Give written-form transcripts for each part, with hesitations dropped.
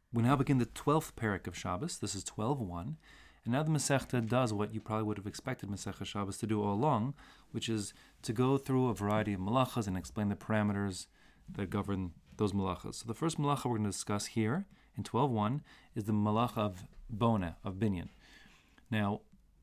We now begin the 12th parak of Shabbos. This is 12:1. And now the Masechta does what you probably would have expected Masechta Shabbos to do all along, which is to go through a variety of malachas and explain the parameters that govern those malachas. So the first malacha we're going to discuss here in 12:1 is the malacha of bona, of binyan. Now,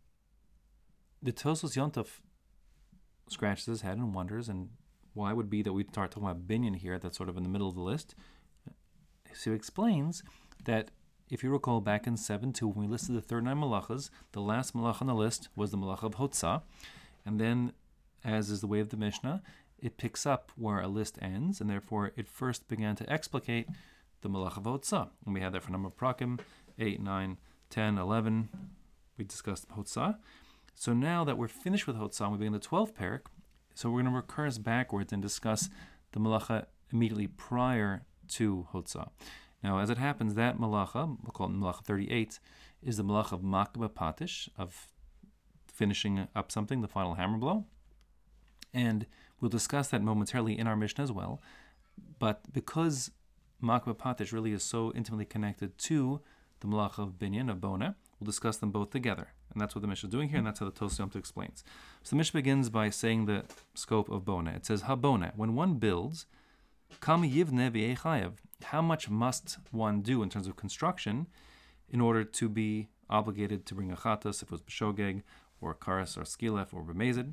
the Tosfos Yontef scratches his head and wonders, and why would be that we start talking about binyan here, that's sort of in the middle of the list. So he explains that if you recall back in 7.2, when we listed the 39 malachas, the last malacha on the list was the malacha of Hotzah, and then, as is the way of the Mishnah, it picks up where a list ends, and therefore it first began to explicate the malacha of Hotzah. And we had that for a number of prakim, 8, 9, 10, 11, we discussed Hotzah. So now that we're finished with Hotzah, we begin the 12th parak, so we're going to recurse backwards and discuss the malacha immediately prior to Hotzah. Now, as it happens, that malacha, we'll call it malacha 38, is the malacha of makbeh patish, of finishing up something, the final hammer blow. And we'll discuss that momentarily in our Mishnah as well. But because makbeh patish really is so intimately connected to the malacha of binyan, of bona, we'll discuss them both together. And that's what the Mishnah is doing here, and that's how the Tosfos Yontef explains. So the Mishnah begins by saying the scope of bona. It says, ha-bona, when one builds, kam yivne v'yeh chayav, how much must one do in terms of construction in order to be obligated to bring a chatas, if it was b'shogeg, or karas, or skilef, or b'mezid?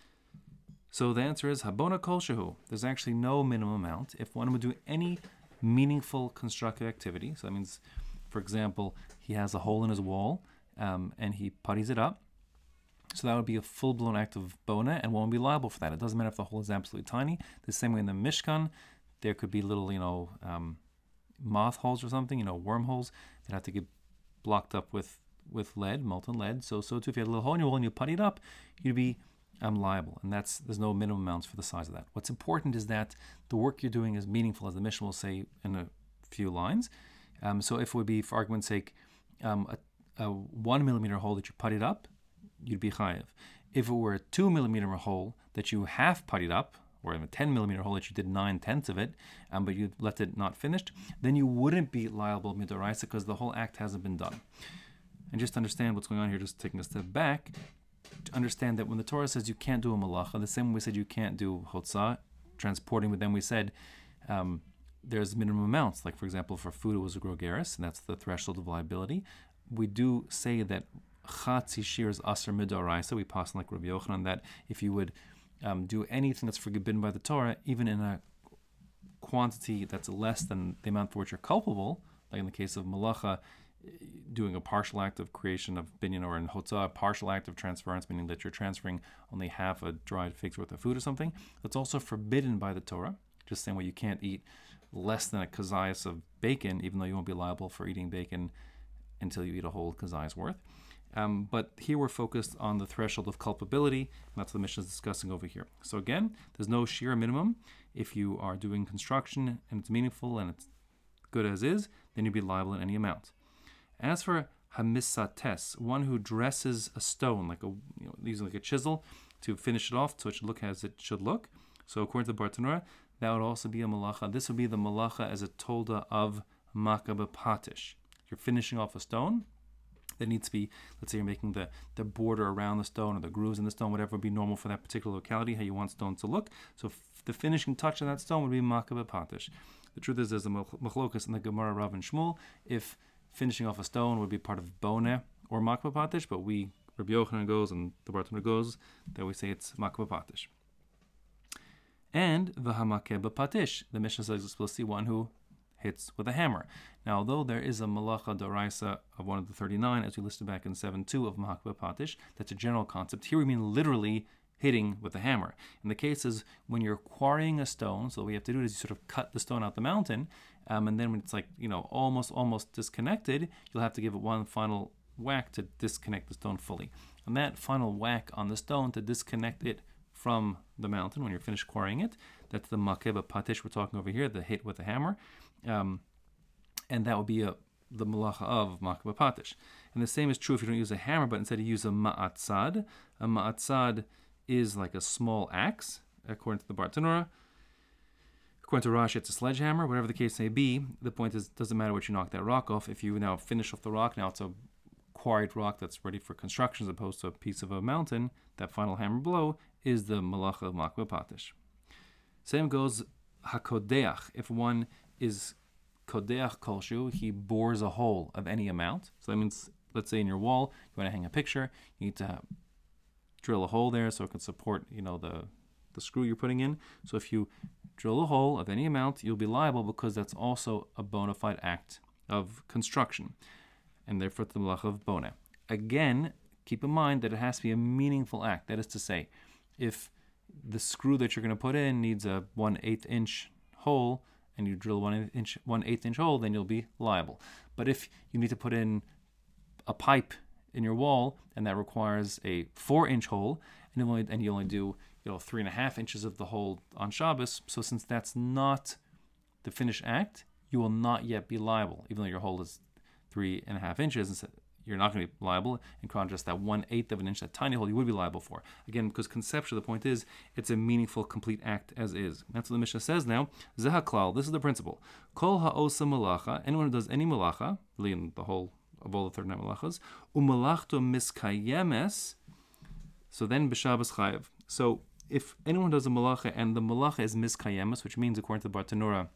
So the answer is, habona kol shehu. There's actually no minimum amount. If one would do any meaningful constructive activity, so that means, for example, he has a hole in his wall, and he putties it up, so that would be a full-blown act of bona, and one would be liable for that. It doesn't matter if the hole is absolutely tiny. The same way in the Mishkan, there could be little, moth holes or something, wormholes that have to get blocked up with lead, molten lead. So too, if you had a little hole in your wall and you putty it up, you'd be liable. And there's no minimum amounts for the size of that. What's important is that the work you're doing is meaningful, as the Mishnah will say in a few lines. So if it would be, for argument's sake, a 1 millimeter hole that you puttied up, you'd be chayiv. If it were a 2 millimeter hole that you half puttied up, or a 10 millimeter hole that you did 9/10 of it, but you left it not finished, then you wouldn't be liable midoraisa because the whole act hasn't been done. And just to understand what's going on here, just taking a step back, to understand that when the Torah says you can't do a malacha, the same way we said you can't do hotzah, transporting, but then we said there's minimum amounts. Like, for example, for food it was a grogeris, and that's the threshold of liability. We do say that chatzi shir is aser midoraisa. We pass on like Rabbi Yochanan that if you would do anything that's forbidden by the Torah, even in a quantity that's less than the amount for which you're culpable, like in the case of malacha, doing a partial act of creation of binyan, or in hotzah, a partial act of transference, meaning that you're transferring only half a dried fig's worth of food or something, that's also forbidden by the Torah. Just the same way you can't eat less than a kazayas of bacon, even though you won't be liable for eating bacon until you eat a whole kazayas worth. But here we're focused on the threshold of culpability, and that's what the Mishnah is discussing over here. So again, there's no sheer minimum. If you are doing construction and it's meaningful and it's good as is, then you'd be liable in any amount. As for hamisates, one who dresses a stone, using like a chisel to finish it off so it should look as it should look. So according to the Bartanura, that would also be a malacha. This would be the malacha as a tolda of makbeh patish. You're finishing off a stone. That needs to be, let's say you're making the border around the stone or the grooves in the stone, whatever would be normal for that particular locality, how you want stones to look. So the finishing touch of that stone would be makbeh patish. The truth is, there's a machlokas in the Gemara, Rav and Shmuel, if finishing off a stone would be part of boneh or makbeh patish, but Rabbi Yochanan goes and the Bartanura goes, that we say it's makbeh patish. And v'hamakbeh patish, the Mishnah says explicitly one who hits with a hammer. Now, although there is a malacha doraisa of one of the 39, as we listed back in 7.2 of makbeh patish, that's a general concept. Here we mean literally hitting with a hammer. In the cases when you're quarrying a stone, so what we have to do is you sort of cut the stone out the mountain, and then when it's almost disconnected, you'll have to give it one final whack to disconnect the stone fully. And that final whack on the stone to disconnect it from the mountain when you're finished quarrying it, that's the makbeh patish we're talking over here, the hit with the hammer. And that would be the malacha of makbeh patish. And the same is true if you don't use a hammer, but instead you use a ma'atzad. A ma'atzad is like a small axe, according to the Bartanura, According to Rashi, it's a sledgehammer. Whatever the case may be, the point is, it doesn't matter what you knock that rock off. If you now finish off the rock, now it's a quarried rock that's ready for construction as opposed to a piece of a mountain. That final hammer blow is the malacha of makbeh patish. Same goes hakodeach. If one is kodeach kolshu, he bores a hole of any amount. So that means, let's say in your wall, you want to hang a picture, you need to drill a hole there so it can support, the screw you're putting in. So if you drill a hole of any amount, you'll be liable because that's also a bona fide act of construction, and therefore the malacha of bona. Again, keep in mind that it has to be a meaningful act. That is to say, if the screw that you're going to put in needs a 1/8 inch hole, and you drill 1/8 inch hole, then you'll be liable. But if you need to put in a pipe in your wall, and that requires a 4-inch hole, and you only do 3.5 inches of the hole on Shabbos, so since that's not the finished act, you will not yet be liable, even though your hole is 3.5 inches. You're not going to be liable. In contrast, that 1/8 of an inch, that tiny hole, you would be liable for. Again, because conceptually, the point is, it's a meaningful, complete act as is. That's what the Mishnah says now. Zeha klal, this is the principle. Kol ha'osa malacha, anyone who does any malacha, really in the whole of all the 39 malachas, u'malachto miskayemes, so then b'Shabbos chayev. So if anyone does a malacha and the malacha is miskayemes, which means according to the Bartanura,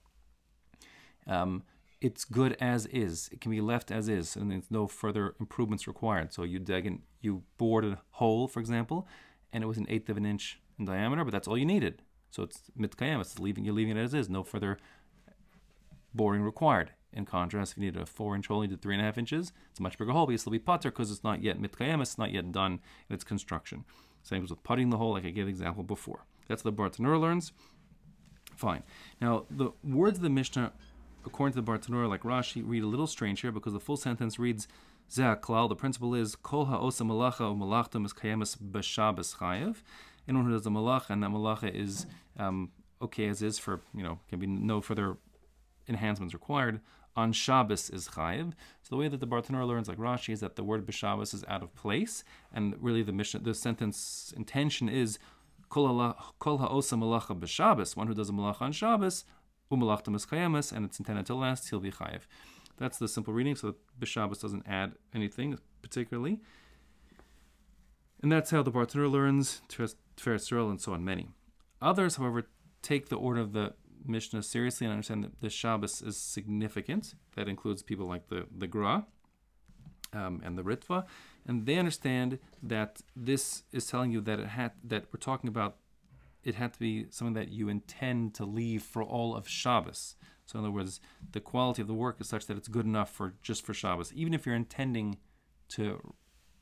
it's good as is. It can be left as is, and there's no further improvements required. So you bored a hole, for example, and it was 1/8 of an inch in diameter, but that's all you needed. So it's mitkayem. You're leaving it as is. No further boring required. In contrast, if you needed a 4-inch hole, you did 3.5 inches. It's a much bigger hole, but you still be pater because it's not yet mitkayem. It's not yet done in its construction. Same as with putting the hole, like I gave the example before. That's what the Bartanura learns. Fine. Now the words of the Mishnah, according to the Bartanura, like Rashi, read a little strange here because the full sentence reads, Zeh klal, the principle is, Kol ha'osa malacha u'malachta miskayemes b'Shabbos chayev. Anyone who does a malacha, and that malacha is okay as is for, can be no further enhancements required, on Shabbos is chayev. So the way that the Bartanura learns, like Rashi, is that the word b'Shabbos is out of place, and really the sentence intention is, Kol ha'osa malacha b'Shabbos, one who does a malacha on Shabbos, u'malachta miskayemes, and it's intended to last, he'll be chayev. That's the simple reading, so that b'Shabbos doesn't add anything particularly. And that's how the Bartanura learns, Tiferes Yisrael, and so on many. Others, however, take the order of the Mishnah seriously and understand that the Shabbos is significant. That includes people like the Gra and the Ritva. And they understand that this is telling you that that we're talking about it had to be something that you intend to leave for all of Shabbos. So in other words, the quality of the work is such that it's good enough for Shabbos. Even if you're intending to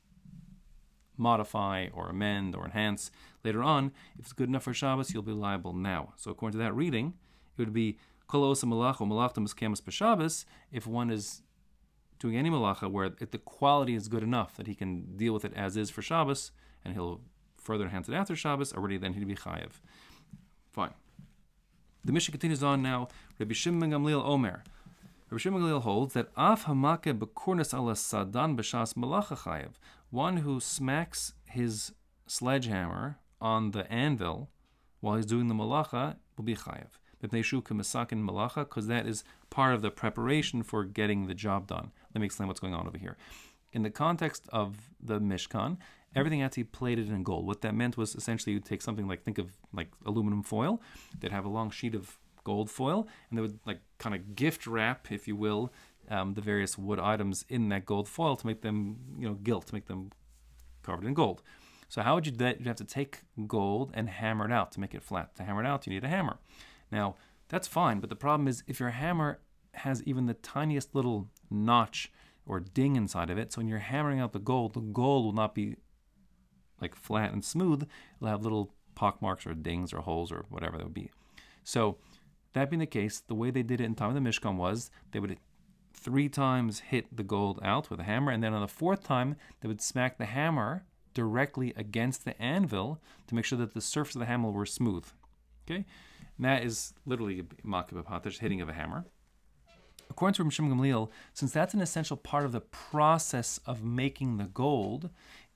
modify or amend or enhance later on, if it's good enough for Shabbos, you'll be liable now. So according to that reading, it would be Kol ha'osa malacha u'malachta miskayemes b'Shabbos if one is doing any malacha where if the quality is good enough that he can deal with it as is for Shabbos, and he'll further enhance it after Shabbos, already then he'd be chayev. Fine. The Mishnah continues on now. Rabbi Shimon ben Gamliel Omer. Rabbi Shimon ben Gamliel holds that af hamake bekurnas ala sadan b'shas malacha chayev. One who smacks his sledgehammer on the anvil while he's doing the malacha will be chayev. Because that is part of the preparation for getting the job done. Let me explain what's going on over here. In the context of the Mishkan, everything had to be plated in gold. What that meant was essentially you'd take something think of aluminum foil. They'd have a long sheet of gold foil, and they would kind of gift wrap, if you will, the various wood items in that gold foil to make them, gilt, to make them covered in gold. So how would you do that? You'd have to take gold and hammer it out to make it flat. To hammer it out, you need a hammer. Now, that's fine, but the problem is if your hammer has even the tiniest little notch or ding inside of it, so when you're hammering out the gold will not be flat and smooth. It'll have little pock marks or dings or holes or whatever that would be. So, that being the case, the way they did it in time of the Mishkan was they would 3 times hit the gold out with a hammer, and then on the 4th time, they would smack the hammer directly against the anvil to make sure that the surface of the hammer were smooth. Okay? And that is literally makbeh patish, hitting of a hammer. According to Rabbi Shimon Gamliel, since that's an essential part of the process of making the gold,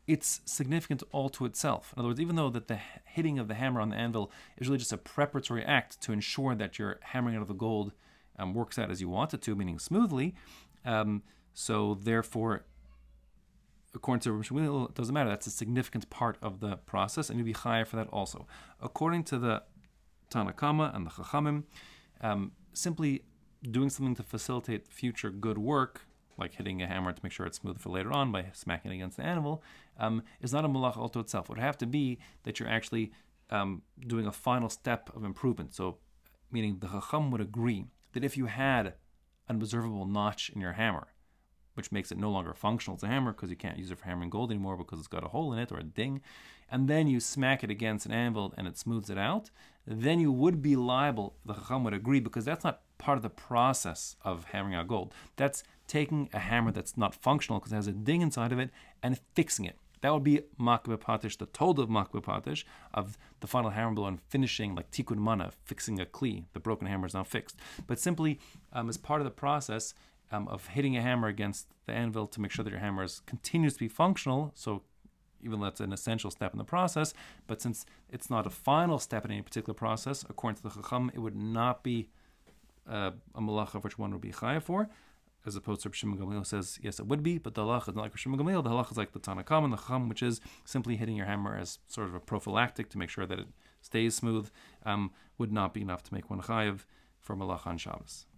it's significant all to itself. In other words, even though that the hitting of the hammer on the anvil is really just a preparatory act to ensure that your hammering out of the gold works out as you want it to, meaning smoothly, so therefore, according to Rav Shmuel, it doesn't matter. That's a significant part of the process, and you'll be chayav for that also. According to the Tanakama and the Chachamim, simply doing something to facilitate future good work, like hitting a hammer to make sure it's smooth for later on by smacking it against the anvil, is not a malach all to itself. It would have to be that you're actually doing a final step of improvement. So, meaning the Chacham would agree that if you had an unobservable notch in your hammer, which makes it no longer functional as a hammer because you can't use it for hammering gold anymore because it's got a hole in it or a ding, and then you smack it against an anvil and it smooths it out, then you would be liable, the Chacham would agree, because that's not part of the process of hammering out gold. That's taking a hammer that's not functional because it has a ding inside of it and fixing it. That would be makbeh patish, the told of makbeh patish, of the final hammer blow and finishing, like tikkun mana, fixing a kli. The broken hammer is now fixed. But simply as part of the process of hitting a hammer against the anvil to make sure that your hammer continues to be functional, so even though that's an essential step in the process, but since it's not a final step in any particular process, according to the Chacham, it would not be a malacha which one would be chayav for, as opposed to Rav Shimon Gamliel says, yes, it would be, but the halach is not like Rav Shimon Gamliel. The halach is like the Tanakam and the Chacham, which is simply hitting your hammer as sort of a prophylactic to make sure that it stays smooth, would not be enough to make one chayav for malacha on Shabbos.